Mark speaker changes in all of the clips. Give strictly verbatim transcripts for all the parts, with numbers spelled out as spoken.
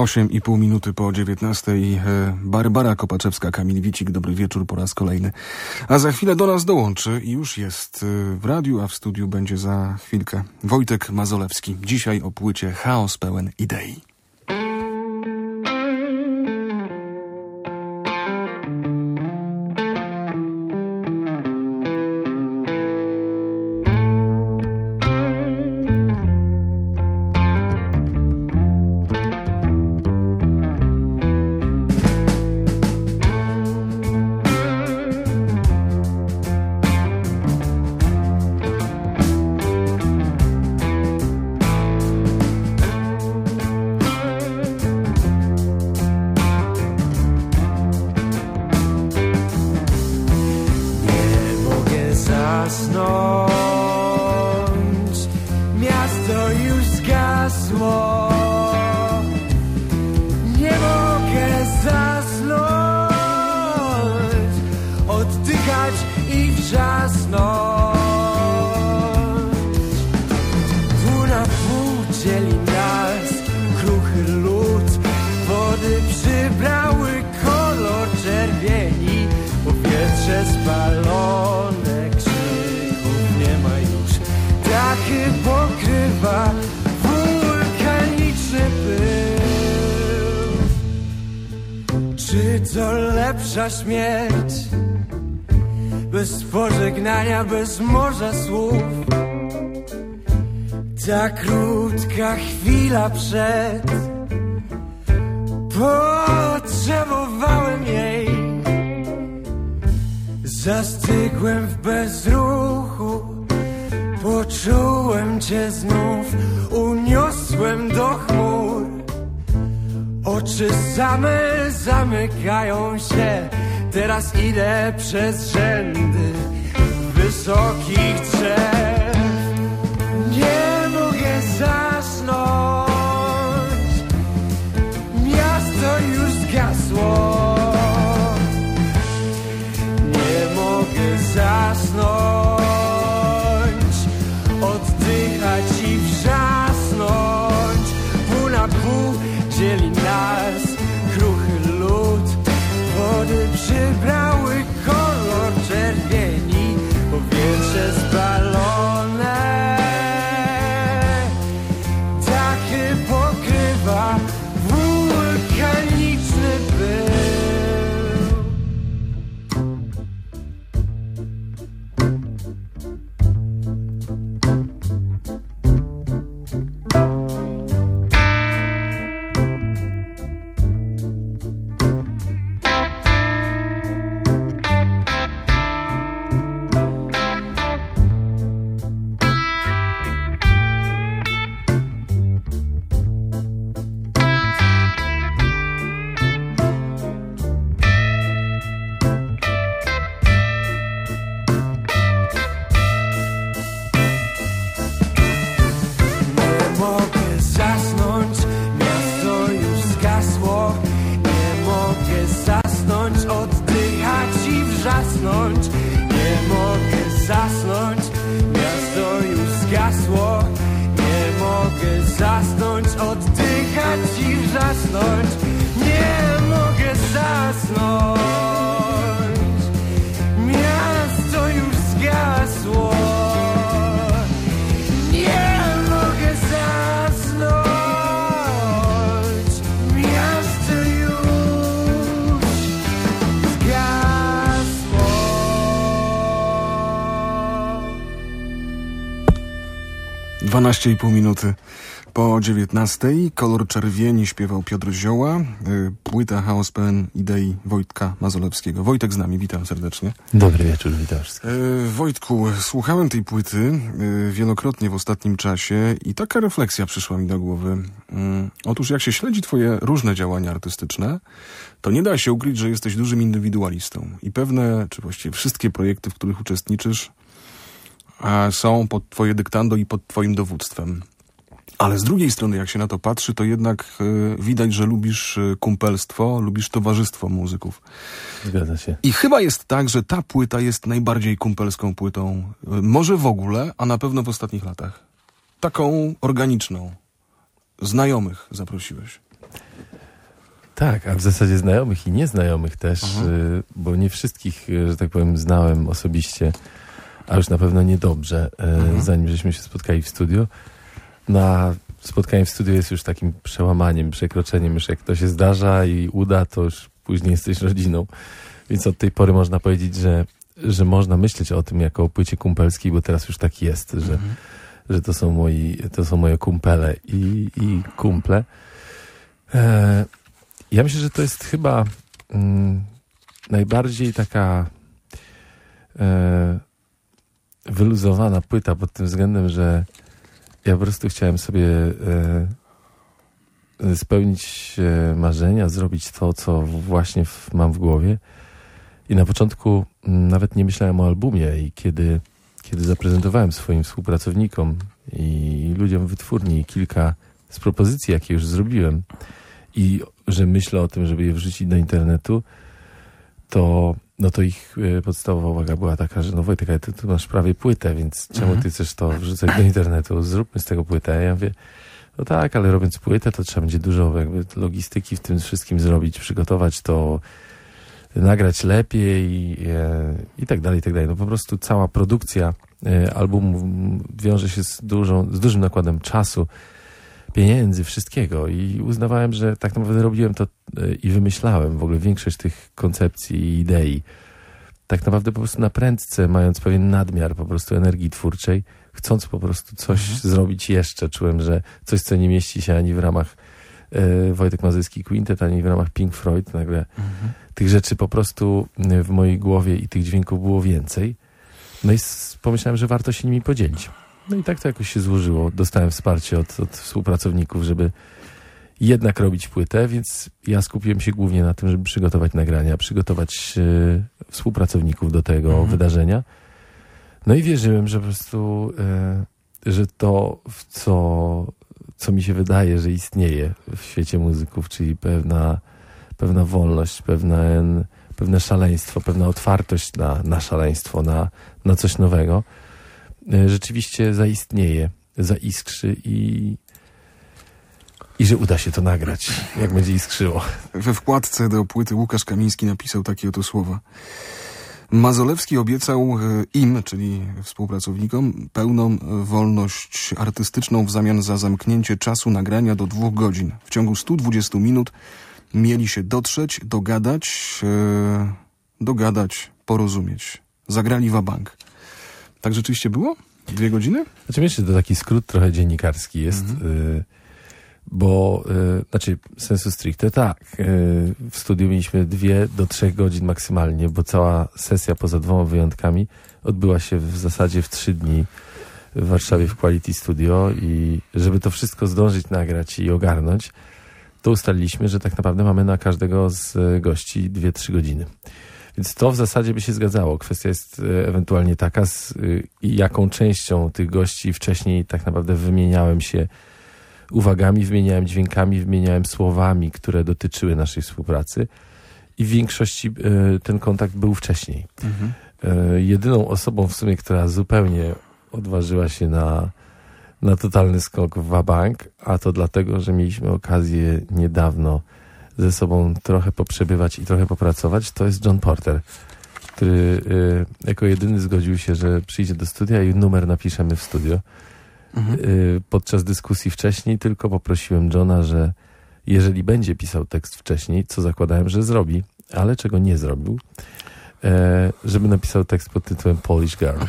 Speaker 1: osiem i pół minuty po dziewiętnastej. Barbara Kopaczewska, Kamil Wicik, dobry wieczór po raz kolejny. A za chwilę do nas dołączy i już jest w radiu, a w studiu będzie za chwilkę Wojtek Mazolewski. Dzisiaj o płycie Chaos pełen idei.
Speaker 2: Śmierć bez pożegnania, bez morza słów. Ta krótka chwila przed, potrzebowałem jej. Zastygłem w bezruchu, poczułem cię znów, uniosłem do chmur. Oczy same zamykają się, teraz idę przez rzędy wysokich drzew. Nie mogę zasnąć, miasto już zgasło. Nie mogę zasnąć, oddychać i wrzasnąć. Pół na pół dzieli nas kruchy lód. Wody przybrały kolor czerwieni, powietrze spalone. Dachy pokrywa wulkaniczny pył.
Speaker 1: dwanaście i pół minuty po dziewiętnastej. Kolor czerwieni śpiewał Piotr Zioła. Płyta Chaos pełen idei Wojtka Mazolewskiego. Wojtek z nami, witam serdecznie.
Speaker 3: Dobry wieczór, witam wszystkich.
Speaker 1: Wojtku, słuchałem tej płyty wielokrotnie w ostatnim czasie i taka refleksja przyszła mi do głowy. Otóż jak się śledzi twoje różne działania artystyczne, to nie da się ukryć, że jesteś dużym indywidualistą. I pewne, czy właściwie wszystkie projekty, w których uczestniczysz, są pod twoje dyktando i pod twoim dowództwem. Ale z drugiej strony, jak się na to patrzy, to jednak y, widać, że lubisz y, kumpelstwo, lubisz towarzystwo muzyków.
Speaker 3: Zgadza się.
Speaker 1: I chyba jest tak, że ta płyta jest najbardziej kumpelską płytą, y, może w ogóle, a na pewno w ostatnich latach. Taką organiczną. Znajomych zaprosiłeś.
Speaker 3: Tak, a w zasadzie znajomych i nieznajomych też,
Speaker 1: Aha.
Speaker 3: y, bo nie wszystkich, y, że tak powiem, znałem osobiście, a już na pewno niedobrze, y, zanim żeśmy się spotkali w studiu. Na spotkanie w studiu jest już takim przełamaniem, przekroczeniem, już jak to się zdarza i uda, to już później jesteś rodziną. Więc od tej pory można powiedzieć, że, że można myśleć o tym jako o płycie kumpelskiej, bo teraz już tak jest, że,
Speaker 1: Mhm.
Speaker 3: że to są moi, to są moje kumpele i, i kumple. E, ja myślę, że to jest chyba mm, najbardziej taka e, wyluzowana płyta pod tym względem, że ja po prostu chciałem sobie e, spełnić e, marzenia, zrobić to, co właśnie w, mam w głowie. I na początku m, nawet nie myślałem o albumie i kiedy, kiedy zaprezentowałem swoim współpracownikom i ludziom wytwórni kilka z propozycji, jakie już zrobiłem i że myślę o tym, żeby je wrzucić do internetu, to no to ich y, podstawowa uwaga była taka, że no Wojtek, ale ty, ty masz prawie płytę, więc czemu
Speaker 1: Mhm.
Speaker 3: ty chcesz to wrzucać do internetu? Zróbmy z tego płytę. Ja mówię, no tak, ale robiąc płytę, to trzeba będzie dużo jakby logistyki w tym wszystkim zrobić, przygotować to, nagrać lepiej i, e, i tak dalej, i tak dalej. No po prostu cała produkcja e, albumu wiąże się z, dużą, z dużym nakładem czasu, pieniędzy, wszystkiego i uznawałem, że tak naprawdę robiłem to e, i wymyślałem w ogóle większość tych koncepcji i idei. Tak naprawdę po prostu na prędce, mając pewien nadmiar po prostu energii twórczej, chcąc po prostu coś
Speaker 1: Mhm.
Speaker 3: zrobić jeszcze. Czułem, że coś, co nie mieści się ani w ramach e, Wojtek Mazurski Quintet, ani w ramach Pink Floyd, nagle
Speaker 1: Mhm.
Speaker 3: tych rzeczy po prostu w mojej głowie i tych dźwięków było więcej. No i s- pomyślałem, że warto się nimi podzielić. No i tak to jakoś się złożyło. Dostałem wsparcie od, od współpracowników, żeby jednak robić płytę, więc ja skupiłem się głównie na tym, żeby przygotować nagrania, przygotować e, współpracowników do tego
Speaker 1: Mhm.
Speaker 3: wydarzenia. No i wierzyłem, że po prostu, e, że to, w co, co mi się wydaje, że istnieje w świecie muzyków, czyli pewna pewna wolność, pewne, pewne szaleństwo, pewna otwartość na, na szaleństwo, na, na coś nowego, e, rzeczywiście zaistnieje, zaiskrzy i, i że uda się to nagrać, jak będzie iskrzyło.
Speaker 1: We wkładce do płyty Łukasz Kamiński napisał takie oto słowa. Mazolewski obiecał e, im, czyli współpracownikom, pełną wolność artystyczną w zamian za zamknięcie czasu nagrania do dwóch godzin. W ciągu stu dwudziestu minut mieli się dotrzeć, dogadać, e, dogadać, porozumieć. Zagrali wabank. Tak rzeczywiście było? Dwie godziny?
Speaker 3: Znaczy myślę, że to taki skrót trochę dziennikarski jest, y, bo, y, znaczy sensu stricte tak, y, w studiu mieliśmy dwie do trzech godzin maksymalnie, bo cała sesja poza dwoma wyjątkami odbyła się w zasadzie w trzy dni w Warszawie w Quality Studio i żeby to wszystko zdążyć nagrać i ogarnąć, to ustaliliśmy, że tak naprawdę mamy na każdego z gości dwie trzy godziny. Więc to w zasadzie by się zgadzało. Kwestia jest e, ewentualnie taka, z y, jaką częścią tych gości wcześniej tak naprawdę wymieniałem się uwagami, wymieniałem dźwiękami, wymieniałem słowami, które dotyczyły naszej współpracy i w większości e, ten kontakt był wcześniej.
Speaker 1: Mhm.
Speaker 3: E, jedyną osobą w sumie, która zupełnie odważyła się na, na totalny skok w wabank, a to dlatego, że mieliśmy okazję niedawno ze sobą trochę poprzebywać i trochę popracować, to jest John Porter, który y, jako jedyny zgodził się, że przyjdzie do studia i numer napiszemy w studio.
Speaker 1: Mhm.
Speaker 3: Y, podczas dyskusji wcześniej tylko poprosiłem Johna, że jeżeli będzie pisał tekst wcześniej, co zakładałem, że zrobi, ale czego nie zrobił, e, żeby napisał tekst pod tytułem Polish Girl.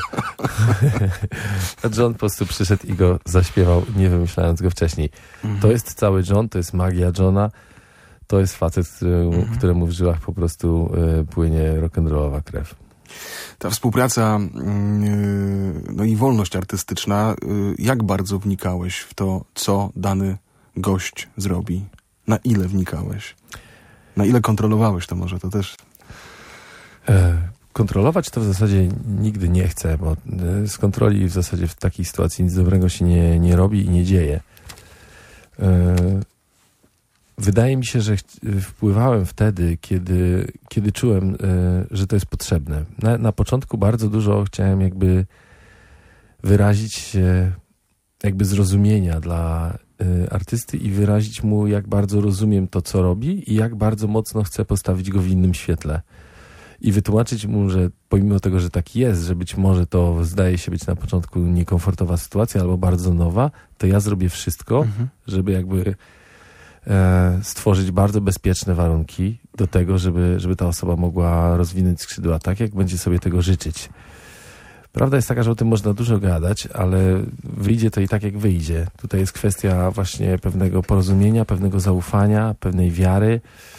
Speaker 3: A John po prostu przyszedł i go zaśpiewał, nie wymyślając go wcześniej.
Speaker 1: Mhm.
Speaker 3: To jest cały John, to jest magia Johna. To jest facet, któremu,
Speaker 1: Mhm.
Speaker 3: któremu w żyłach po prostu y, płynie rock'n'rollowa krew.
Speaker 1: Ta współpraca yy, no i wolność artystyczna, yy, jak bardzo wnikałeś w to, co dany gość zrobi? Na ile wnikałeś? Na ile kontrolowałeś to może? To też...
Speaker 3: E, kontrolować to w zasadzie nigdy nie chcę, bo e, z kontroli w zasadzie w takiej sytuacji nic dobrego się nie, nie robi i nie dzieje. E, wydaje mi się, że ch- wpływałem wtedy, kiedy, kiedy czułem, e, że to jest potrzebne. Na, na początku bardzo dużo chciałem jakby wyrazić się jakby zrozumienia dla y, artysty i wyrazić mu, jak bardzo rozumiem to, co robi i jak bardzo mocno chcę postawić go w innym świetle. I wytłumaczyć mu, że pomimo tego, że tak jest, że być może to zdaje się być na początku niekomfortowa sytuacja albo bardzo nowa, to ja zrobię wszystko, mhm. żeby jakby e, stworzyć bardzo bezpieczne warunki do tego, żeby, żeby ta osoba mogła rozwinąć skrzydła tak, jak będzie sobie tego życzyć. Prawda jest taka, że o tym można dużo gadać, ale wyjdzie to i tak, jak wyjdzie. Tutaj jest kwestia właśnie pewnego porozumienia, pewnego zaufania, pewnej wiary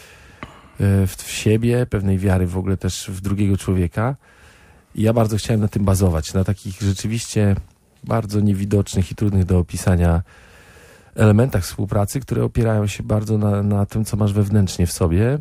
Speaker 3: w, w siebie, pewnej wiary w ogóle też w drugiego człowieka. I ja bardzo chciałem na tym bazować, na takich rzeczywiście bardzo niewidocznych i trudnych do opisania elementach współpracy, które opierają się bardzo na, na tym, co masz wewnętrznie w sobie.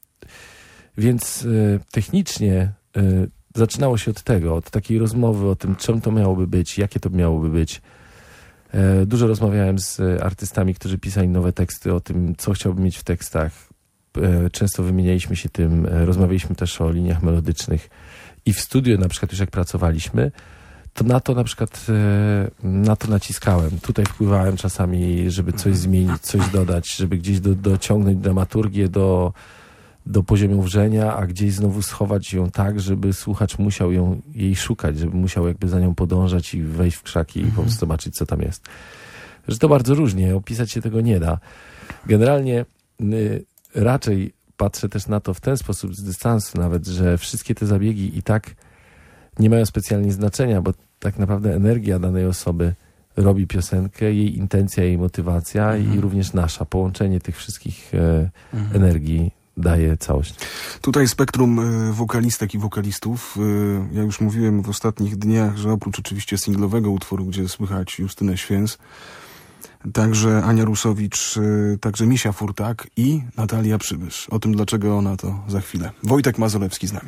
Speaker 3: Więc y, technicznie y, zaczynało się od tego, od takiej rozmowy o tym, czym to miałoby być, jakie to miałoby być. E, dużo rozmawiałem z artystami, którzy pisali nowe teksty, o tym, co chciałbym mieć w tekstach. E, często wymienialiśmy się tym, e, rozmawialiśmy też o liniach melodycznych. I w studiu na przykład już jak pracowaliśmy, to na to na przykład e, na to naciskałem. Tutaj wpływałem czasami, żeby coś zmienić, coś dodać, żeby gdzieś do, dociągnąć dramaturgię do do poziomu wrzenia, a gdzieś znowu schować ją tak, żeby słuchacz musiał ją, jej szukać, żeby musiał jakby za nią podążać i wejść w krzaki i po prostu zobaczyć, co tam jest. Że to bardzo różnie, opisać się tego nie da. Generalnie y, raczej patrzę też na to w ten sposób, z dystansu nawet, że wszystkie te zabiegi i tak nie mają specjalnie znaczenia, bo tak naprawdę energia danej osoby robi piosenkę, jej intencja, jej motywacja mhm. i również nasza. Połączenie tych wszystkich e, mhm. energii daje całość.
Speaker 1: Tutaj spektrum wokalistek i wokalistów. Ja już mówiłem w ostatnich dniach, że oprócz oczywiście singlowego utworu, gdzie słychać Justynę Święc, także Ania Rusowicz, także Misia Furtak i Natalia Przybysz. O tym, dlaczego ona, to za chwilę. Wojtek Mazolewski z nami.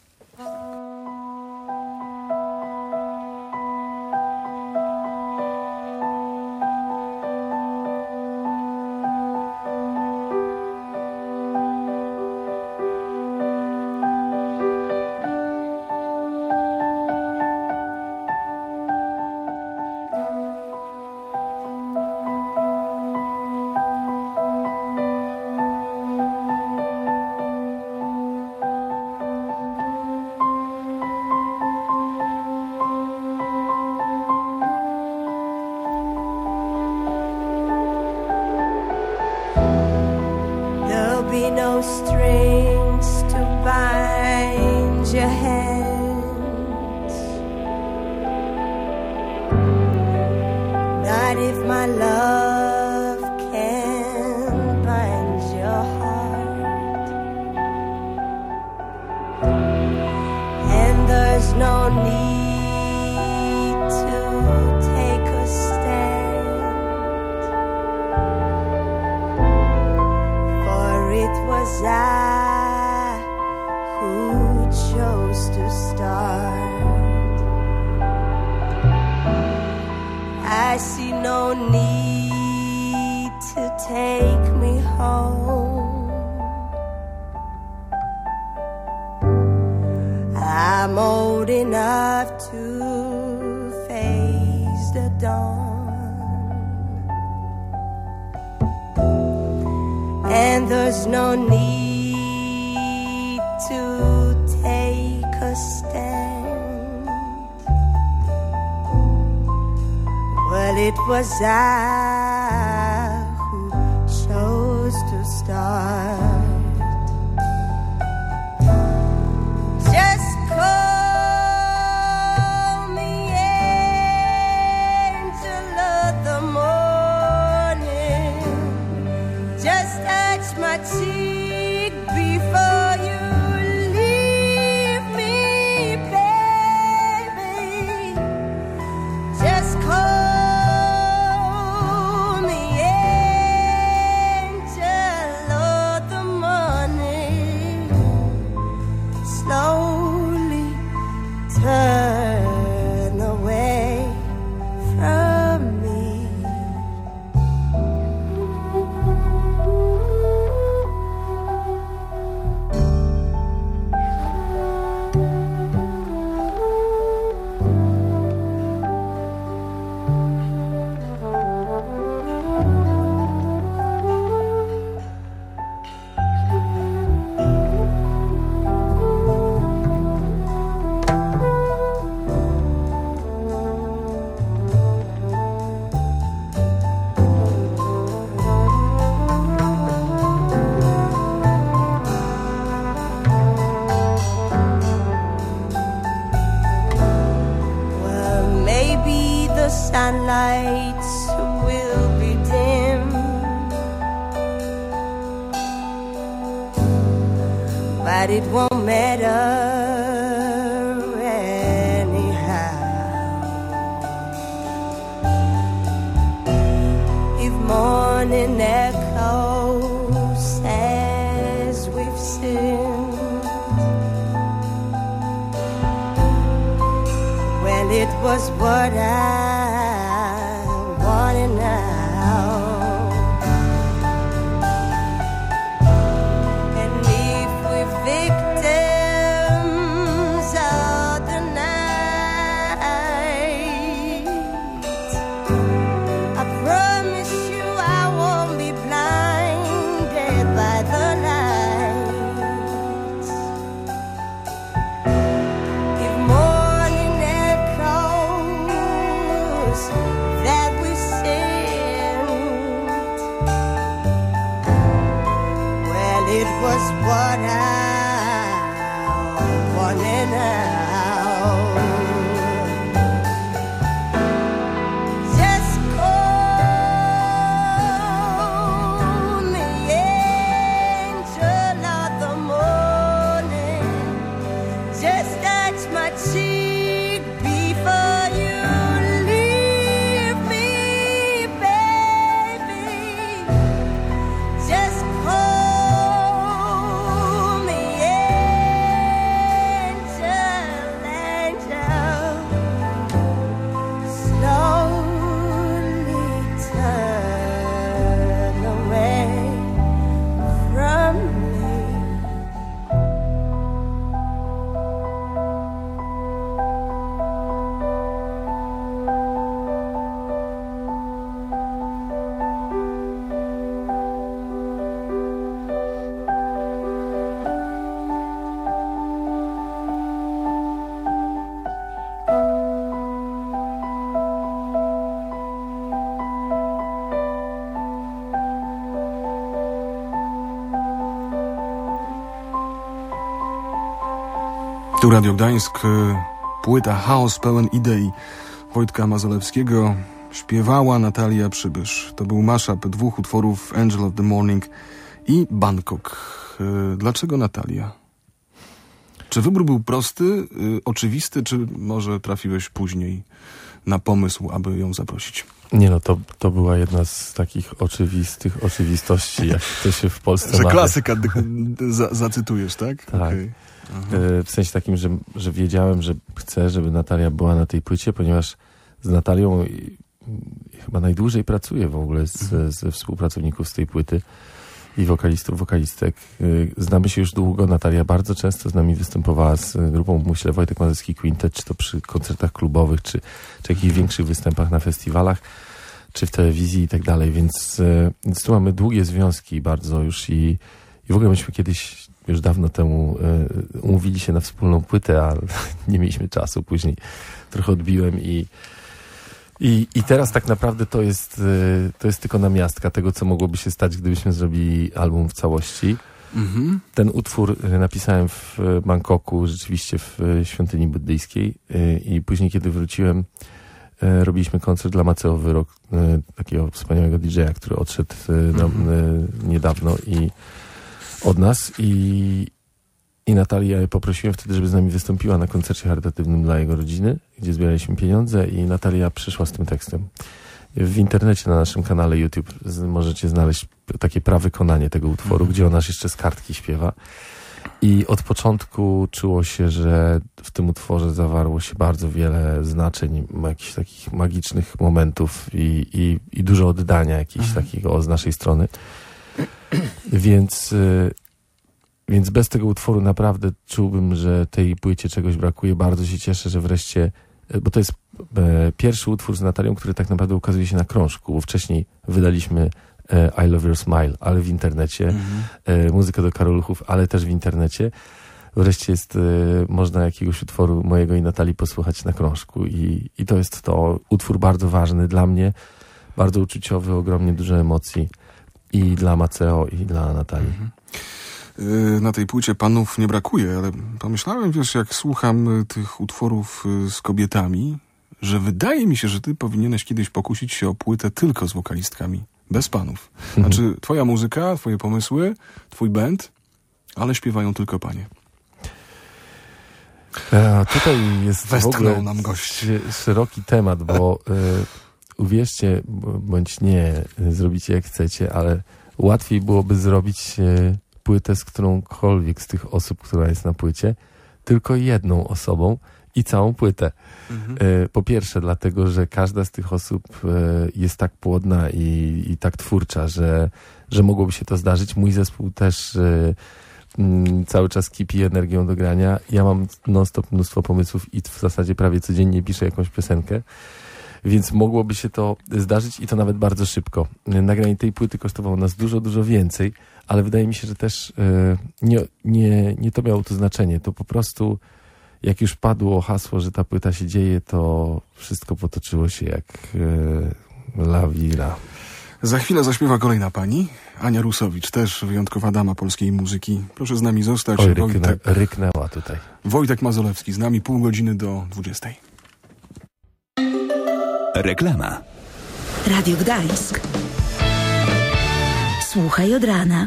Speaker 4: Was I who chose to start? Just call me angel of the morning. Just touch my cheek before you leave me, baby. Just call turn away from me. lights will be dim, but it won't matter anyhow. If morning echoes as we've sinned, well, it was what I wanted now. And if we're victims of the night, I promise you I won't be blinded by the lights. If morning echoes that we sent, well, it was what I wanted now. Just call me angel of the morning. Just touch my cheek before you leave me, baby. Just call me angel, angel. Slowly turn away from me.
Speaker 1: Tu Radio Gdańsk, płyta Chaos pełen idei Wojtka Mazolewskiego. Śpiewała Natalia Przybysz. To był mashup dwóch utworów, Angel of the Morning i Bangkok. Dlaczego Natalia? Czy wybór był prosty, oczywisty, czy może trafiłeś później na pomysł, aby ją zaprosić?
Speaker 3: Nie no, to, to była jedna z takich oczywistych oczywistości, jak to się w Polsce
Speaker 1: Że
Speaker 3: mawia.
Speaker 1: klasyka dy- za- zacytujesz, tak?
Speaker 3: Tak.
Speaker 1: Okej.
Speaker 3: E, W sensie takim, że, że wiedziałem, że chcę, żeby Natalia była na tej płycie, ponieważ z Natalią i, i chyba najdłużej pracuję w ogóle z, ze współpracowników z tej płyty i wokalistów, wokalistek. E, Znamy się już długo. Natalia bardzo często z nami występowała z grupą, myślę, Wojtek Mazowski Quintet, czy to przy koncertach klubowych, czy, czy jakichś większych występach na festiwalach, czy w telewizji i tak dalej, więc, e, więc tu mamy długie związki bardzo już i, i w ogóle myśmy kiedyś już dawno temu y, umówili się na wspólną płytę, a nie mieliśmy czasu. Później trochę odbiłem i, i, i teraz tak naprawdę to jest, y, to jest tylko namiastka tego, co mogłoby się stać, gdybyśmy zrobili album w całości.
Speaker 1: Mhm.
Speaker 3: Ten utwór y, napisałem w y, Bangkoku, rzeczywiście w y, świątyni buddyjskiej y, i później, kiedy wróciłem, y, robiliśmy koncert dla Maceo Wyrok, y, takiego wspaniałego didżeja, który odszedł y, no, y, niedawno i od nas i, i Natalię poprosiłem wtedy, żeby z nami wystąpiła na koncercie charytatywnym dla jego rodziny, gdzie zbieraliśmy pieniądze i Natalia przyszła z tym tekstem. W internecie na naszym kanale YouTube z, możecie znaleźć takie prawykonanie tego utworu, gdzie ona jeszcze z kartki śpiewa. I od początku czuło się, że w tym utworze zawarło się bardzo wiele znaczeń, jakichś takich magicznych momentów i, i, i dużo oddania jakichś takiego z naszej strony. Więc, y, więc bez tego utworu naprawdę czułbym, że tej płycie czegoś brakuje. Bardzo się cieszę, że wreszcie, bo to jest e, pierwszy utwór z Natalią, który tak naprawdę ukazuje się na krążku, bo wcześniej wydaliśmy e, I Love Your Smile, ale w internecie, mhm. e, muzykę do Karoluchów, ale też w internecie. Wreszcie jest, e, można jakiegoś utworu mojego i Natalii posłuchać na krążku i, i to jest to utwór bardzo ważny dla mnie, bardzo uczuciowy, ogromnie dużo emocji. I dla Maceo, i dla Natalii.
Speaker 1: Mhm. Na tej płycie panów nie brakuje, ale pomyślałem, wiesz, jak słucham tych utworów z kobietami, że wydaje mi się, że ty powinieneś kiedyś pokusić się o płytę tylko z wokalistkami, bez panów. Znaczy, twoja muzyka, twoje pomysły, twój band, ale śpiewają tylko panie.
Speaker 3: A tutaj jest w ogóle
Speaker 1: nam gość.
Speaker 3: szeroki temat, bo y, uwierzcie, bądź nie, zrobicie jak chcecie, ale łatwiej byłoby zrobić y, płytę z którąkolwiek z tych osób, która jest na płycie, tylko jedną osobą i całą płytę. Mhm. Y, po pierwsze dlatego, że każda z tych osób y, jest tak płodna i, i tak twórcza, że, że mogłoby się to zdarzyć. Mój zespół też y, cały czas kipi energią do grania. Ja mam non-stop mnóstwo pomysłów i w zasadzie prawie codziennie piszę jakąś piosenkę, więc mogłoby się to zdarzyć i to nawet bardzo szybko. Nagranie tej płyty kosztowało nas dużo, dużo więcej, ale wydaje mi się, że też yy, nie, nie, nie to miało to znaczenie. To po prostu jak już padło hasło, że ta płyta się dzieje, to wszystko potoczyło się jak yy, lawira.
Speaker 1: Za chwilę zaśpiewa kolejna pani, Ania Rusowicz, też wyjątkowa dama polskiej muzyki. Proszę z nami zostać.
Speaker 3: Oj, ryknę,
Speaker 1: Wojtek,
Speaker 3: ryknęła tutaj.
Speaker 1: Wojtek Mazolewski z nami, pół godziny do dwudziestej.
Speaker 5: Reklama.
Speaker 6: Radio Gdańsk. Słuchaj od rana.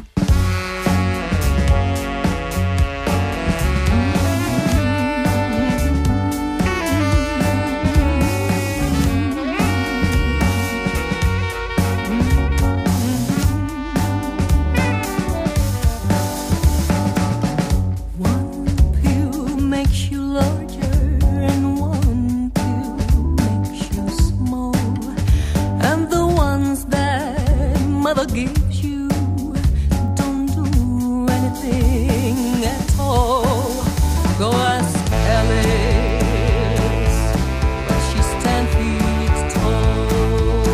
Speaker 7: Gives you, don't do anything at all. Go ask Alice, but she's ten feet tall.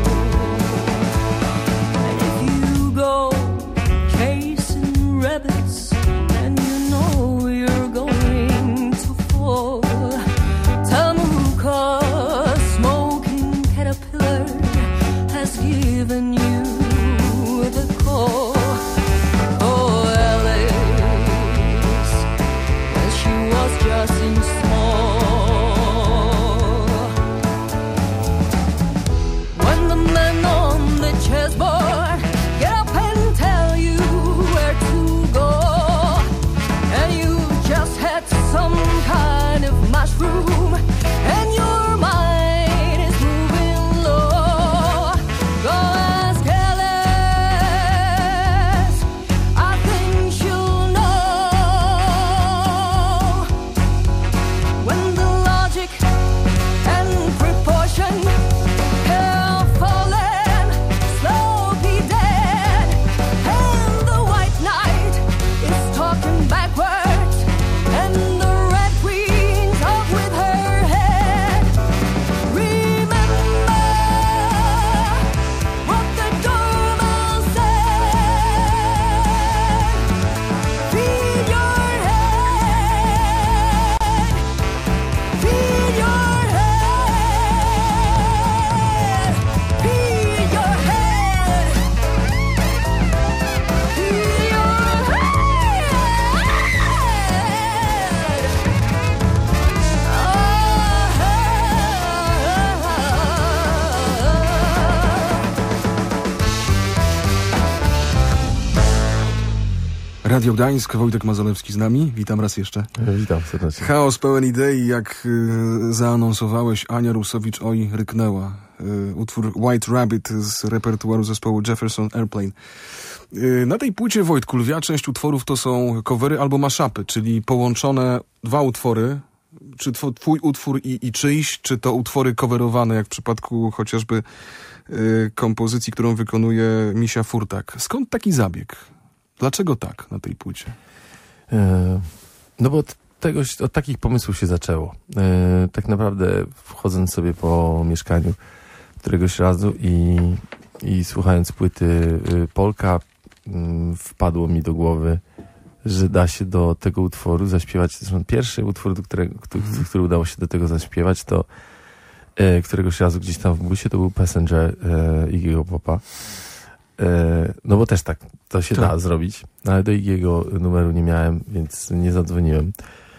Speaker 7: And if you go chasing rabbits and you know you're going to fall, tell me who, 'cause smoking caterpillar has given you the call. Oh, Alice, when she was just in small. When the man on the chessboard get up and tell you where to go, and you just had some kind of mushroom and your mind is moving low, go ask Alice, I think she'll know. When the logic and proportion have fallen, slowly dead, and the white knight is talking backwards, and the red queen's up with her head. Remember what the doorman said. Feed your head, feed your head, feed your head, feed your
Speaker 1: Radio Gdańsk, Wojtek Mazolewski z nami. Witam raz jeszcze.
Speaker 3: Witam serdecznie.
Speaker 1: Chaos pełen idei, jak y, zaanonsowałeś, Ania Rusowicz, oj, ryknęła. Y, utwór White Rabbit z repertuaru zespołu Jefferson Airplane. Y, na tej płycie, Wojtku, lwia część utworów to są covery albo mashupy, czyli połączone dwa utwory. Czy two, twój utwór i, i czyjś, czy to utwory coverowane, jak w przypadku chociażby y, kompozycji, którą wykonuje Misia Furtak. Skąd taki zabieg? Dlaczego tak na tej płycie?
Speaker 3: E, no bo od, tegoś, od takich pomysłów się zaczęło. E, tak naprawdę wchodząc sobie po mieszkaniu któregoś razu i, i słuchając płyty y, Polka, y, wpadło mi do głowy, że da się do tego utworu zaśpiewać. Zresztą pierwszy utwór, do którego, który, który udało się do tego zaśpiewać, to e, któregoś razu gdzieś tam w busie, to był Passenger e, Iggy'ego Popa. E, no bo też tak, to się
Speaker 1: tak
Speaker 3: da zrobić, no ale do Iggy'ego numeru nie miałem, więc nie zadzwoniłem.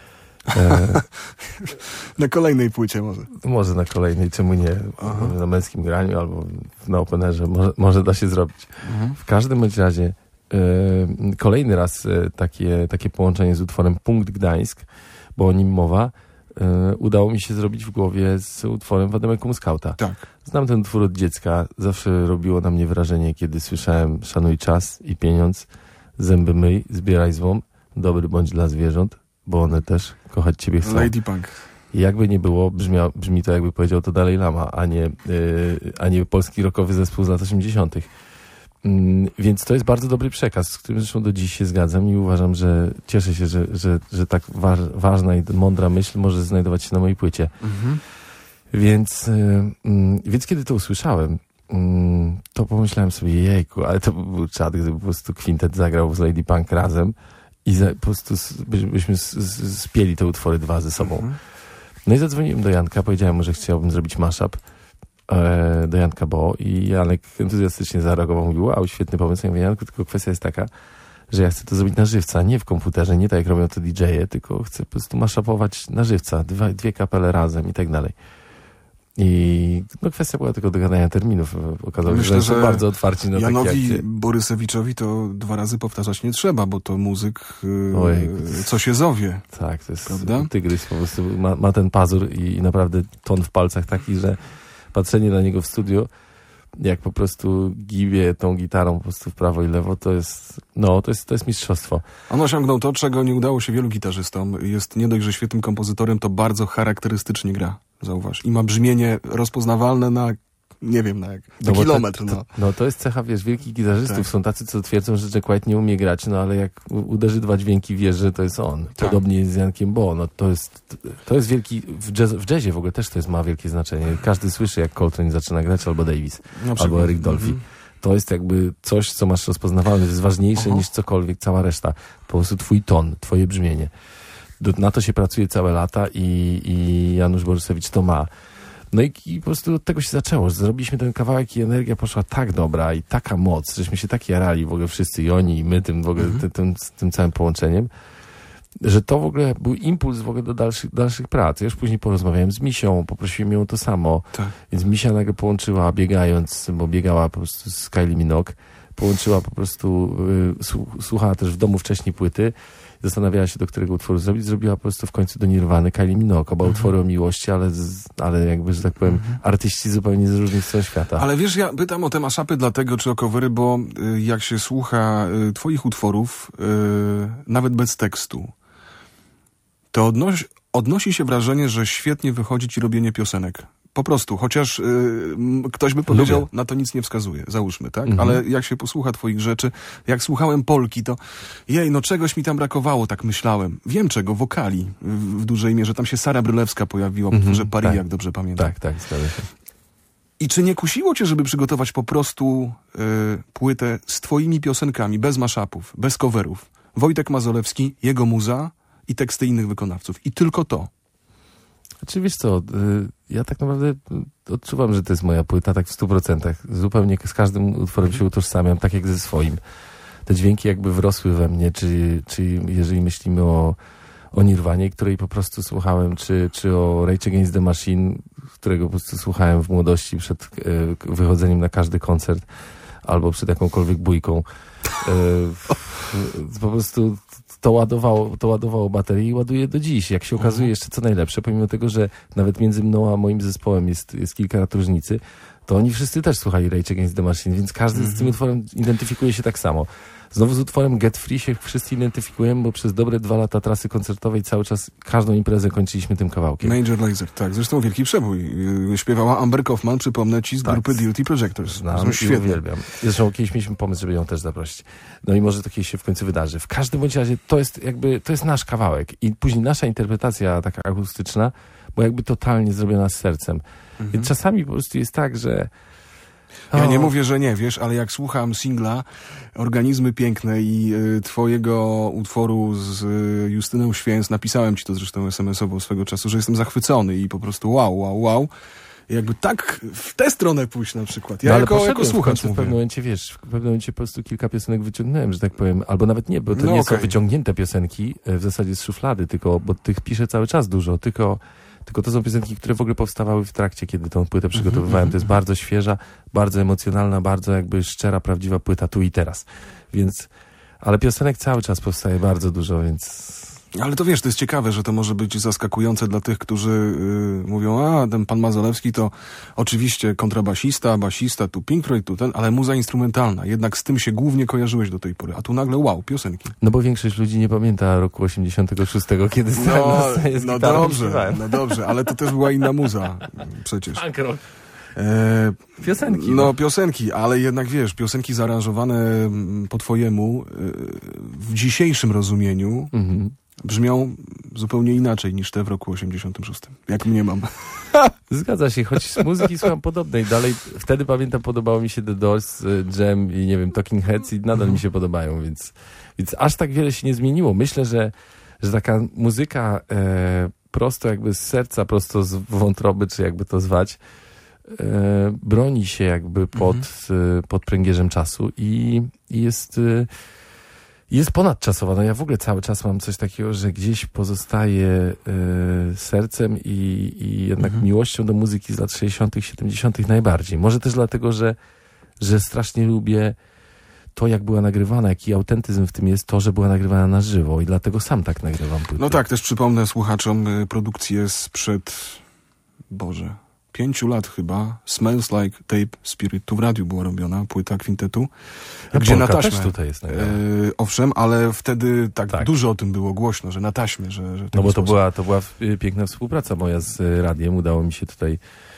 Speaker 3: E,
Speaker 1: Na kolejnej płycie może.
Speaker 3: może na kolejnej, czemu nie?
Speaker 1: Aha.
Speaker 3: Na męskim graniu albo na openerze. Może, może da się zrobić.
Speaker 1: Mhm.
Speaker 3: W każdym bądź razie e, kolejny raz e, takie, takie połączenie z utworem Punkt Gdańsk, bo o nim mowa, e, udało mi się zrobić w głowie z utworem Wademekum Skauta.
Speaker 1: Tak.
Speaker 3: Znam ten utwór od dziecka. Zawsze robiło na mnie wrażenie, kiedy słyszałem szanuj czas i pieniądz, zęby myj, zbieraj złom, dobry bądź dla zwierząt, bo one też kochać ciebie chcą.
Speaker 1: Lady Punk.
Speaker 3: I jakby nie było, brzmia, brzmi to jakby powiedział to Dalaj Lama, a nie, yy, a nie polski rockowy zespół z lat osiemdziesiątych. Yy, więc to jest bardzo dobry przekaz, z którym zresztą do dziś się zgadzam i uważam, że cieszę się, że, że, że tak wa ważna i mądra myśl może znajdować się na mojej płycie.
Speaker 1: Mhm.
Speaker 3: Więc, yy, więc kiedy to usłyszałem, yy, to pomyślałem sobie, jejku, ale to był czad, gdyby po prostu kwintet zagrał z Lady Punk razem i za, po prostu by, byśmy s, s, spieli te utwory dwa ze sobą.
Speaker 1: Mhm.
Speaker 3: No i zadzwoniłem do Janka, powiedziałem mu, że chciałbym zrobić mashup e, do Janka Bo i Janek entuzjastycznie zareagował, mówił, wow, świetny pomysł. Ja mówię, Janku, tylko kwestia jest taka, że ja chcę to zrobić na żywca, nie w komputerze, nie tak jak robią to didżeje, tylko chcę po prostu mashupować na żywca, dwa, dwie kapele razem i tak dalej. I no kwestia była tylko dogadania terminów. Okazało się,
Speaker 1: Myślę,
Speaker 3: że są
Speaker 1: że
Speaker 3: bardzo otwarci na takie
Speaker 1: Janowi
Speaker 3: akcje.
Speaker 1: Borysewiczowi to dwa razy powtarzać nie trzeba, bo to muzyk, yy,
Speaker 3: Ojej.
Speaker 1: co się zowie.
Speaker 3: Tak, to jest
Speaker 1: Prawda?
Speaker 3: tygrys, po prostu ma, ma ten pazur i, i naprawdę ton w palcach taki, że patrzenie na niego w studio, jak po prostu gibie tą gitarą po prostu w prawo i lewo, to jest, no, to jest, to jest mistrzostwo.
Speaker 1: On osiągnął to, czego nie udało się wielu gitarzystom. Jest nie dość, że świetnym kompozytorem, to bardzo charakterystycznie gra, zauważ. I ma brzmienie rozpoznawalne na, nie wiem, na, jak, na
Speaker 3: No bo
Speaker 1: kilometr.
Speaker 3: To,
Speaker 1: no.
Speaker 3: to, no to jest cecha, wiesz, wielkich gitarzystów.
Speaker 1: Tak.
Speaker 3: Są tacy, co twierdzą, że Jack White nie umie grać, no ale jak u- uderzy dwa dźwięki, wiesz, że to jest on.
Speaker 1: Tak.
Speaker 3: Podobnie jest z Jankiem Bo. No to jest, to jest wielki, w, jazz, w jazzie w ogóle też to jest, ma wielkie znaczenie. Każdy słyszy, jak Coltrane zaczyna grać, albo Davis,
Speaker 1: Na przykład.
Speaker 3: albo Eric Dolphy.
Speaker 1: Mhm.
Speaker 3: To jest jakby coś, co masz rozpoznawalne, to jest ważniejsze
Speaker 1: Aha.
Speaker 3: niż cokolwiek, cała reszta. Po prostu twój ton, twoje brzmienie. Do, na to się pracuje całe lata i, i Janusz Borysewicz to ma. No i, i po prostu od tego się zaczęło. Zrobiliśmy ten kawałek i energia poszła tak dobra i taka moc, żeśmy się tak jarali w ogóle wszyscy, i oni, i my tym w ogóle,
Speaker 1: Mhm.
Speaker 3: ty, tym, z tym całym połączeniem, że to w ogóle był impuls w ogóle do dalszych, dalszych prac. Ja już później porozmawiałem z Misią, poprosiłem ją o to samo.
Speaker 1: Tak.
Speaker 3: Więc Misia nagle połączyła, biegając, bo biegała po prostu z Kylie Minogue, połączyła po prostu, y, słu- słuchała też w domu wcześniej płyty, zastanawiała się, do którego utworu zrobić, zrobiła po prostu w końcu do Nirwany Kylie Minogue. Oba utwory o miłości, ale, z, ale jakby, że tak powiem, artyści zupełnie z różnych stron świata.
Speaker 1: Ale wiesz, ja pytam o te maszapy dlatego, czy o covery, bo y, jak się słucha y, twoich utworów, y, nawet bez tekstu, to odnosi, odnosi się wrażenie, że świetnie wychodzi ci robienie piosenek. Po prostu, chociaż y, m, ktoś by powiedział,
Speaker 3: Lubię.
Speaker 1: na to nic nie wskazuje, załóżmy, tak?
Speaker 3: Mhm.
Speaker 1: Ale jak się posłucha twoich rzeczy, jak słuchałem Polki, to jej, no czegoś mi tam brakowało, tak myślałem. Wiem czego, wokali w, w dużej mierze. Tam się Sara Brylewska pojawiła, w
Speaker 3: Mhm,
Speaker 1: utworze Paris,
Speaker 3: tak.
Speaker 1: jak dobrze pamiętam.
Speaker 3: Tak, tak, zgadza się.
Speaker 1: I czy nie kusiło cię, żeby przygotować po prostu y, płytę z twoimi piosenkami, bez maszapów, bez coverów? Wojtek Mazolewski, jego muza i teksty innych wykonawców. I tylko to.
Speaker 3: Znaczy, wiesz co, y, ja tak naprawdę y, odczuwam, że to jest moja płyta, tak w stu procentach. Zupełnie z każdym utworem się utożsamiam, tak jak ze swoim. Te dźwięki jakby wrosły we mnie, czy, czy jeżeli myślimy o, o Nirwanie, której po prostu słuchałem, czy, czy o Rage Against the Machine, którego po prostu słuchałem w młodości przed y, wychodzeniem na każdy koncert, albo przed jakąkolwiek bójką. Y, po prostu to ładowało, to ładowało baterię i ładuje do dziś. Jak się okazuje, jeszcze co najlepsze, pomimo tego, że nawet między mną a moim zespołem jest, jest kilka lat różnicy, to oni wszyscy też słuchali Rage Against the Machine, więc każdy z tym utworem identyfikuje się tak samo. Znowu z utworem Get Free się wszyscy identyfikujemy, bo przez dobre dwa lata trasy koncertowej cały czas każdą imprezę kończyliśmy tym kawałkiem.
Speaker 1: Major Lazer, tak. Zresztą wielki przebój. Yy, Śpiewała Amber Kaufman, przypomnę ci, z
Speaker 3: Tak.
Speaker 1: grupy Guilty Projectors.
Speaker 3: Znam
Speaker 1: Są
Speaker 3: i
Speaker 1: świetne.
Speaker 3: uwielbiam. Zresztą kiedyś mieliśmy pomysł, żeby ją też zaprosić. No i może to kiedyś się w końcu wydarzy. W każdym bądź razie to jest jakby, to jest nasz kawałek i później nasza interpretacja taka akustyczna, bo jakby totalnie zrobiona z sercem. Więc czasami po prostu jest tak, że
Speaker 1: Ja
Speaker 3: o,
Speaker 1: nie mówię, że nie, wiesz, ale jak słucham singla Organizmy Piękne i y, twojego utworu z y, Justyną Święc, napisałem ci to zresztą es em esowo swego czasu, że jestem zachwycony i po prostu wow, wow, wow. jakby tak w tę stronę pójść na przykład. Ja
Speaker 3: no, ale
Speaker 1: jako, jako
Speaker 3: poszedłem w
Speaker 1: słuchacz
Speaker 3: końcu w
Speaker 1: mówię.
Speaker 3: pewnym momencie, wiesz, w pewnym momencie po prostu kilka piosenek wyciągnąłem, że tak powiem, albo nawet nie, bo to
Speaker 1: No
Speaker 3: nie
Speaker 1: okej.
Speaker 3: są wyciągnięte piosenki, e, w zasadzie z szuflady, tylko, bo tych piszę cały czas dużo, tylko, tylko to są piosenki, które w ogóle powstawały w trakcie, kiedy tą płytę przygotowywałem. To jest bardzo świeża, bardzo emocjonalna, bardzo jakby szczera, prawdziwa płyta tu i teraz. Więc, ale piosenek cały czas powstaje bardzo dużo, więc...
Speaker 1: Ale to wiesz, to jest ciekawe, że to może być zaskakujące dla tych, którzy yy, mówią, a ten pan Mazolewski to oczywiście kontrabasista, basista, tu Pink Floyd, tu ten, ale muza instrumentalna. Jednak z tym się głównie kojarzyłeś do tej pory. A tu nagle wow, piosenki.
Speaker 3: No bo większość ludzi nie pamięta roku osiemdziesiątego szóstego, kiedy stałem
Speaker 1: No,
Speaker 3: na scenie z
Speaker 1: no
Speaker 3: gitarą i
Speaker 1: dobrze,
Speaker 3: śpiewałem.
Speaker 1: no dobrze, ale to też była inna muza przecież.
Speaker 3: Punk rock.
Speaker 1: E,
Speaker 3: Piosenki.
Speaker 1: No piosenki, ale jednak wiesz, piosenki zaaranżowane mm, po twojemu y, w dzisiejszym rozumieniu
Speaker 3: Mhm.
Speaker 1: brzmią zupełnie inaczej niż te w roku osiemdziesiątym szóstym. Jak mnie mam.
Speaker 3: Zgadza się, choć z muzyki słucham podobnej. Dalej, wtedy pamiętam, podobało mi się The Doors, y, Jam i nie wiem, Talking Heads i nadal mi się podobają, więc, więc aż tak wiele się nie zmieniło. Myślę, że, że taka muzyka e, prosto jakby z serca, prosto z wątroby, czy jakby to zwać, e, broni się jakby pod, y, pod pręgierzem czasu i, i jest... Y, Jest ponadczasowa. No ja w ogóle cały czas mam coś takiego, że gdzieś pozostaje y, sercem i, i jednak
Speaker 1: Mhm.
Speaker 3: miłością do muzyki z lat sześćdziesiątych, siedemdziesiątych najbardziej. Może też dlatego, że, że strasznie lubię to, jak była nagrywana, jaki autentyzm w tym jest to, że była nagrywana na żywo i dlatego sam tak nagrywam płytę.
Speaker 1: No tak, też przypomnę słuchaczom y, produkcję sprzed, Boże, pięciu lat chyba. Smells Like Tape Spirit. Tu w radiu była robiona płyta kwintetu.
Speaker 3: A
Speaker 1: Gdzie na
Speaker 3: Polka
Speaker 1: taśmę.
Speaker 3: też tutaj jest nagrana.
Speaker 1: Y, owszem, ale wtedy tak,
Speaker 3: Tak.
Speaker 1: dużo o tym było głośno, że na taśmie, że, że w
Speaker 3: No
Speaker 1: taki
Speaker 3: bo to
Speaker 1: sposób.
Speaker 3: była, to była y, piękna współpraca moja z y, radiem. Udało mi się tutaj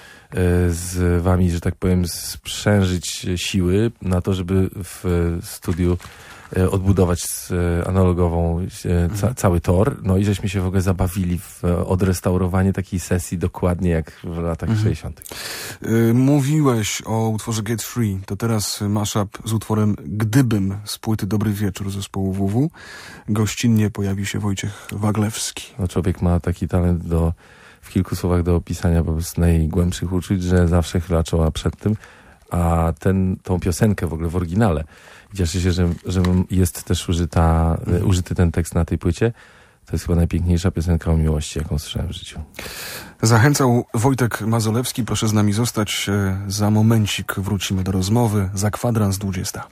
Speaker 3: y, z wami, że tak powiem, sprzężyć y, siły na to, żeby w y, studiu y, odbudować z, y, analogową y, ca, cały tor. No i żeśmy się w ogóle zabawili w y, odrestaurowanie takiej sesji dokładnie jak w latach sześćdziesiątych.
Speaker 1: Y, mówiłeś o utworze Get Free. To teraz mashup z utworem Gdybym z płyty Dobry Wieczór zespołu W W. Gościnnie pojawi się Wojciech Waglewski.
Speaker 3: No, człowiek ma taki talent do, w kilku słowach do opisania po prostu najgłębszych uczuć, że zawsze chyla czoła przed tym, a ten, tą piosenkę w ogóle w oryginale, cieszę się, że, że jest też użyta,
Speaker 1: Mhm.
Speaker 3: użyty ten tekst na tej płycie. To jest chyba najpiękniejsza piosenka o miłości, jaką słyszałem w życiu.
Speaker 1: Zachęcał Wojtek Mazolewski. Proszę z nami zostać. E, Za momencik wrócimy do rozmowy. Za kwadrans dwudziesta.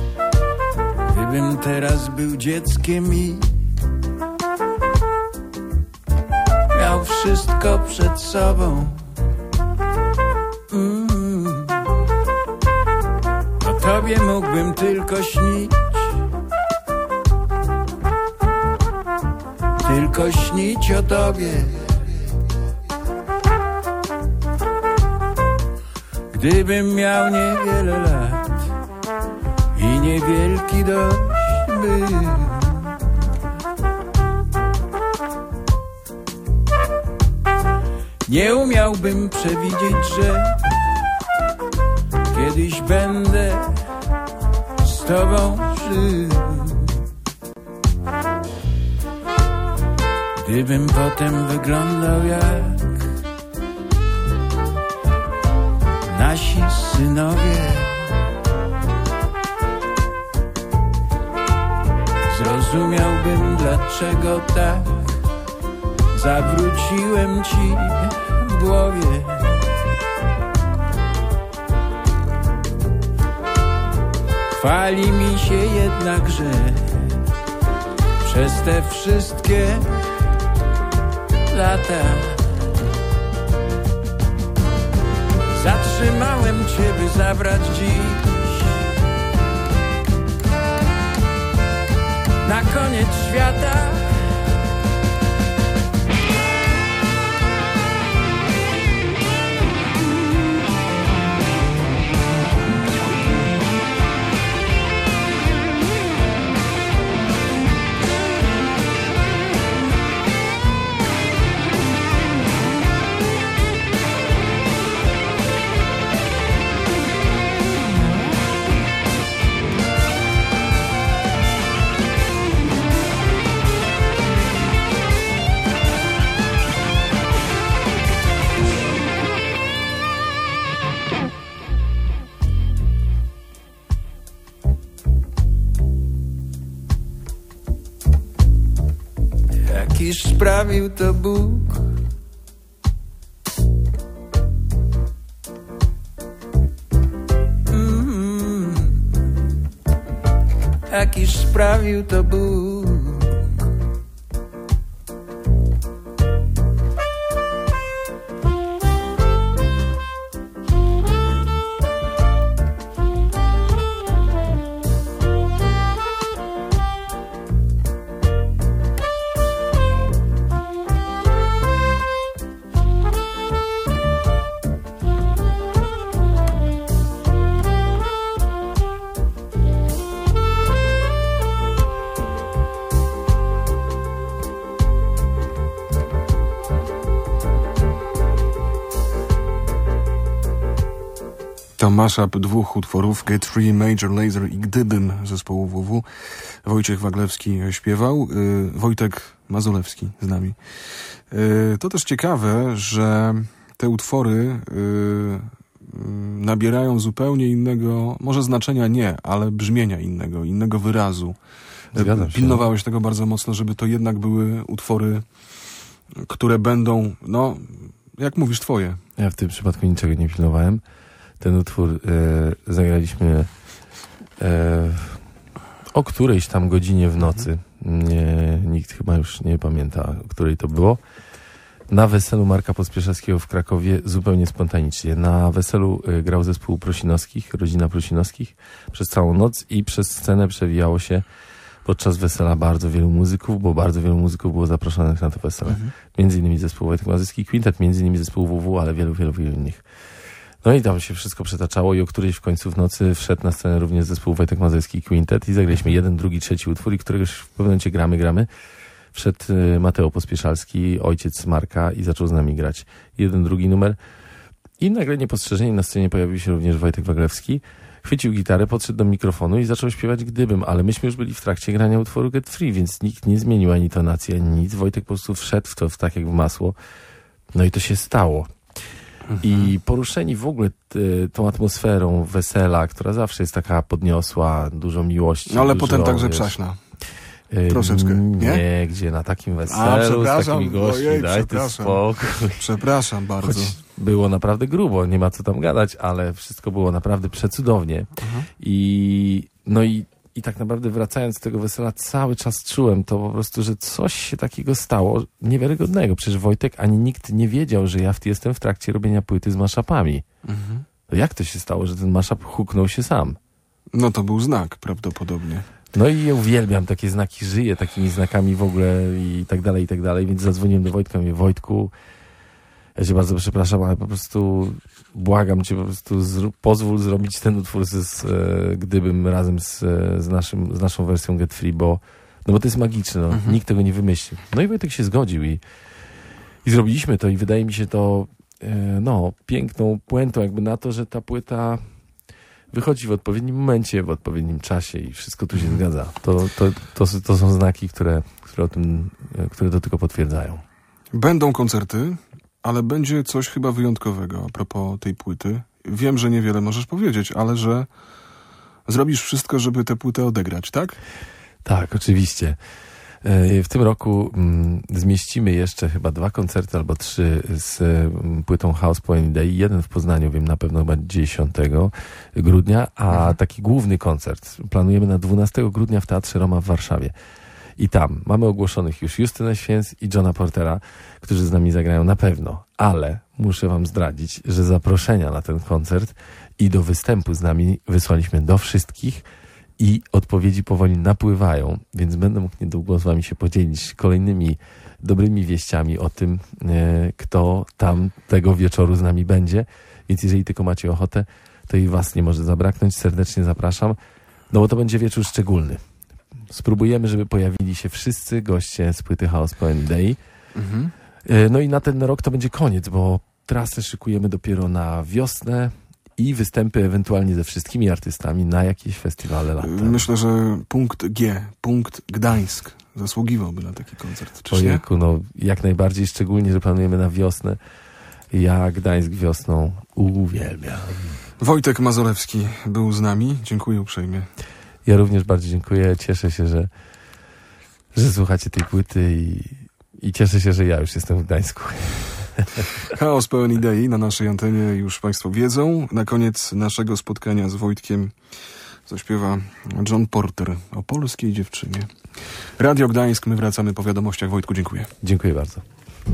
Speaker 2: Gdybym teraz był dzieckiem i
Speaker 5: miał wszystko przed sobą. Mm. O tobie mógłbym tylko śnić, tylko śnić o tobie. Gdybym miał niewiele lat i niewielki dość by. Nie umiałbym przewidzieć, że kiedyś będę z tobą żył. Gdybym potem wyglądał jak nasi synowie, zrozumiałbym, dlaczego tak zawróciłem ci w głowie. Chwali mi się jednak, że przez te wszystkie lata zatrzymałem cię, by zabrać dziś na koniec świata. Jakiż sprawił to Bóg, mm, jakiż sprawił to Bóg.
Speaker 1: To mashup dwóch utworów, Get Free, Major Lazer i Gdybym zespołu W W. Wojciech Waglewski śpiewał, yy, Wojtek Mazulewski z nami. Yy, to też ciekawe, że te utwory yy, yy, nabierają zupełnie innego, może znaczenia nie, ale brzmienia innego, innego wyrazu.
Speaker 3: Zgadzam się.
Speaker 1: Pilnowałeś tego bardzo mocno, żeby to jednak były utwory, które będą, no, jak mówisz, twoje.
Speaker 3: Ja w tym przypadku niczego nie pilnowałem. Ten utwór e, zagraliśmy e, o którejś tam godzinie w nocy. Nie, nikt chyba już nie pamięta, o której to było. Na weselu Marka Pospieszewskiego w Krakowie zupełnie spontanicznie. Na weselu e, grał zespół Prosinowskich, rodzina Prosinowskich przez całą noc i przez scenę przewijało się podczas wesela bardzo wielu muzyków, bo bardzo wielu muzyków było zaproszonych na to wesele. Mhm. Między innymi zespół Wojtek Mazurski Quintet, między innymi zespół W W, ale wielu, wielu, wielu innych. No i tam się wszystko przetaczało i o którejś w końcu w nocy wszedł na scenę również zespół Wojtek Mazurski Quintet i zagraliśmy jeden, drugi, trzeci utwór, i któregoś w pewnym momencie gramy, gramy. Wszedł Mateo Pospieszalski, ojciec Marka, i zaczął z nami grać jeden, drugi numer. I nagle niepostrzeżenie na scenie pojawił się również Wojtek Waglewski. Chwycił gitarę, podszedł do mikrofonu i zaczął śpiewać Gdybym, ale myśmy już byli w trakcie grania utworu Get Free, więc nikt nie zmienił ani tonacji, ani nic. Wojtek po prostu wszedł w to w tak jak w masło. No i to się stało. Mhm. I poruszeni w ogóle t, tą atmosferą wesela, która zawsze jest taka podniosła, dużo miłości.
Speaker 1: No ale
Speaker 3: dużo,
Speaker 1: potem także
Speaker 3: wiesz,
Speaker 1: przaśna. Troszeczkę, nie?
Speaker 3: Nie, gdzie na takim weselu z takimi gośćmi,
Speaker 1: ojej,
Speaker 3: daj ty spokój.
Speaker 1: Przepraszam bardzo.
Speaker 3: Choć było naprawdę grubo, nie ma co tam gadać, ale wszystko było naprawdę przecudownie. Mhm. I no i, i tak naprawdę wracając z tego wesela cały czas czułem to po prostu, że coś się takiego stało niewiarygodnego. Przecież Wojtek ani nikt nie wiedział, że ja jestem w trakcie robienia płyty z maszapami. Mhm. Jak to się stało, że ten maszap huknął się sam?
Speaker 1: No to był znak prawdopodobnie.
Speaker 3: No i ja uwielbiam takie znaki, żyję takimi znakami w ogóle i tak dalej, i tak dalej, więc zadzwoniłem do Wojtka i mówię, Wojtku, ja cię bardzo przepraszam, ale po prostu błagam cię, po prostu zrób, pozwól zrobić ten utwór z, z, e, gdybym razem z, z, naszym, z naszą wersją Get Free, bo, no bo to jest magiczne, no. Mhm. Nikt tego nie wymyślił. No i Wojtek się zgodził i, i zrobiliśmy to i wydaje mi się to e, no, piękną puentą jakby na to, że ta płyta wychodzi w odpowiednim momencie, w odpowiednim czasie i wszystko tu się mhm. zgadza. To, to, to, to są znaki, które, które, o tym, które to tylko potwierdzają.
Speaker 1: Będą koncerty, ale będzie coś chyba wyjątkowego a propos tej płyty. Wiem, że niewiele możesz powiedzieć, ale że zrobisz wszystko, żeby tę płytę odegrać, tak?
Speaker 3: Tak, oczywiście. W tym roku mm, zmieścimy jeszcze chyba dwa koncerty albo trzy z mm, płytą House Poem Day. Jeden w Poznaniu, wiem na pewno chyba dziesiątego grudnia, a mhm. taki główny koncert planujemy na dwunastego grudnia w Teatrze Roma w Warszawie. I tam mamy ogłoszonych już Justynę Święc i Johna Portera, którzy z nami zagrają na pewno. Ale muszę wam zdradzić, że zaproszenia na ten koncert i do występu z nami wysłaliśmy do wszystkich i odpowiedzi powoli napływają, więc będę mógł niedługo z wami się podzielić kolejnymi dobrymi wieściami o tym, e, kto tam tego wieczoru z nami będzie. Więc jeżeli tylko macie ochotę, to i was nie może zabraknąć. Serdecznie zapraszam, no bo to będzie wieczór szczególny. Spróbujemy, żeby pojawili się wszyscy goście z płyty House Poem Day. Mhm. No i na ten rok to będzie koniec, bo trasę szykujemy dopiero na wiosnę i występy ewentualnie ze wszystkimi artystami na jakieś festiwale latem.
Speaker 1: Myślę, że punkt G, punkt Gdańsk zasługiwałby na taki koncert. Czyż
Speaker 3: Ojejku, no jak najbardziej, szczególnie, że planujemy na wiosnę. Ja Gdańsk wiosną uwielbiam.
Speaker 1: Wojtek Mazolewski był z nami. Dziękuję uprzejmie.
Speaker 3: Ja również bardzo dziękuję. Cieszę się, że, że słuchacie tej płyty i, i cieszę się, że ja już jestem w Gdańsku.
Speaker 1: Chaos pełen idei na naszej antenie już państwo wiedzą. Na koniec naszego spotkania z Wojtkiem zaśpiewa John Porter o polskiej dziewczynie. Radio Gdańsk, my wracamy po wiadomościach. Wojtku, dziękuję.
Speaker 3: Dziękuję bardzo.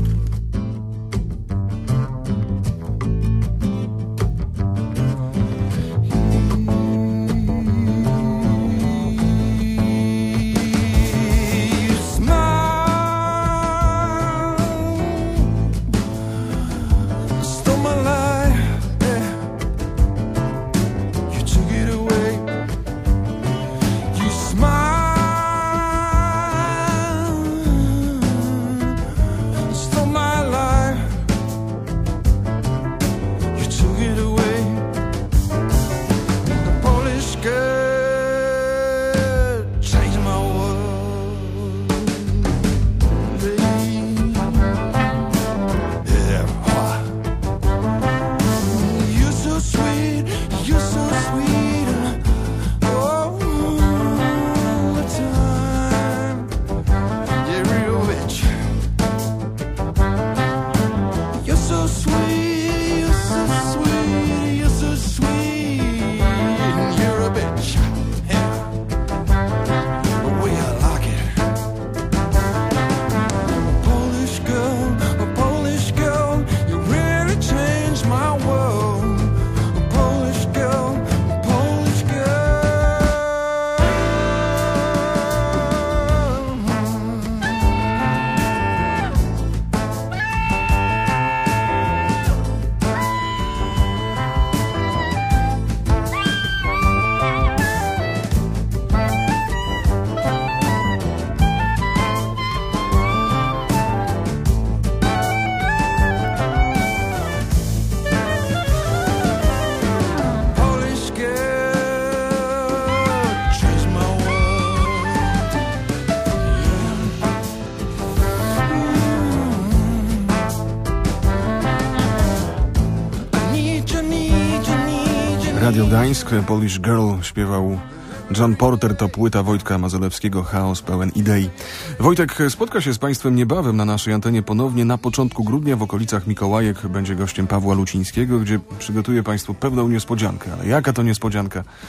Speaker 1: Radio Gdańsk, Polish Girl śpiewał John Porter, to płyta Wojtka Mazolewskiego, Chaos pełen idei. Wojtek spotka się z państwem niebawem na naszej antenie ponownie na początku grudnia w okolicach Mikołajek. Będzie gościem Pawła Lucińskiego, gdzie przygotuje państwu pewną niespodziankę. Ale jaka to niespodzianka?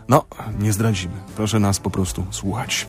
Speaker 1: No, nie zdradzimy. Proszę nas po prostu słuchać.